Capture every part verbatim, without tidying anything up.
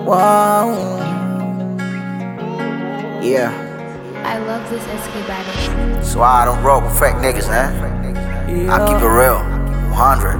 Whoa. Yeah. I love this S K Battle. That's why I don't roll with fake niggas, man. I keep it real. one hundred.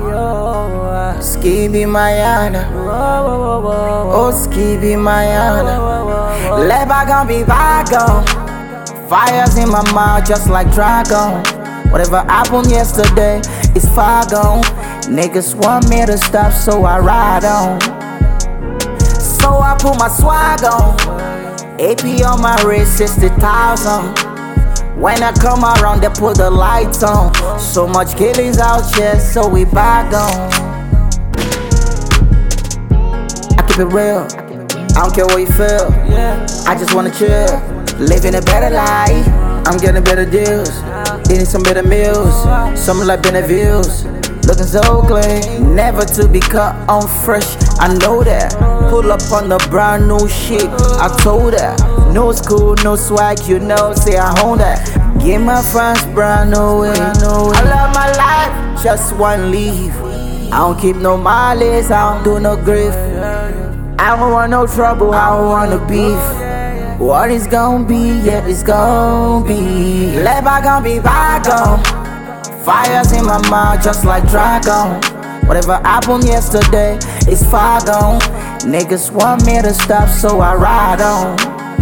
Skibi Mayana. Oh, Skibi Mayana. Let bygone be bygone. Fires in my mouth just like dragon. Whatever happened yesterday is far gone. Niggas want me to stop, so I ride on. So I put my swag on. A P on my wrist, sixty thousand. When I come around, they put the lights on. So much killings out here, so we back on. I keep it real, I don't care what you feel. I just wanna chill, living a better life. I'm getting better deals, eating some better meals. Something like Beneville's, looking so clean. Never to be cut on fresh, I know that. Pull up on the brand new shit, I told her. No school, no swag, you know, say I own that. Give my friends brand new way. I love my life, just one leave. I don't keep no mileage, I don't do no grief. I don't want no trouble, I don't want no beef. What it's gon' be, yeah, it's gon' be. Let bygone be bygone. Fires in my mouth just like dragon. Whatever happened yesterday is far gone. Niggas want me to stop, so I ride on.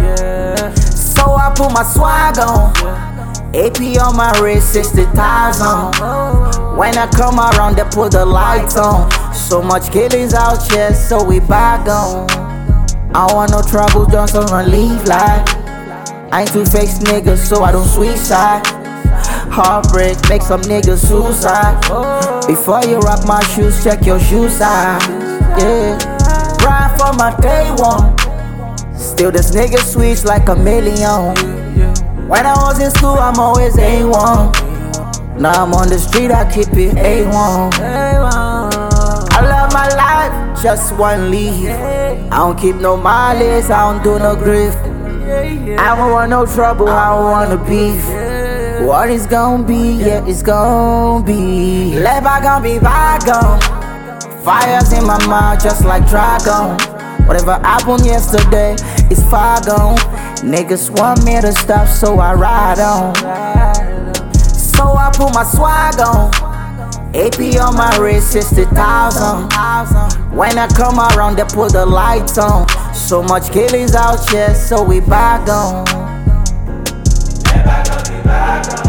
So I put my swag on. A P on my wrist, sixty thousand. When I come around, they put the lights on. So much killings out here, so we back on. I don't want no trouble, just wanna leave life. I ain't too fake niggas, so I don't suicide. Heartbreak, make some niggas suicide. Before you rock my shoes, check your shoe size. Yeah, grind for my day one. Still this nigga switch like a million. When I was in school, I'm always A one. Now I'm on the street, I keep it A one. I love my life, just one leave. I don't keep no mileage, I don't do no grief. I don't want no trouble, I don't want no beef. What it's gon' be, yeah, it's gon' be. Let bygone be bygone. Fires in my mouth just like dragon. Whatever happened yesterday is far gone. Niggas want me to stop, so I ride on. So I put my swag on. A P on my wrist, sixty thousand. When I come around, they put the lights on. So much killings out here, so we back on. Let bygone be bygone.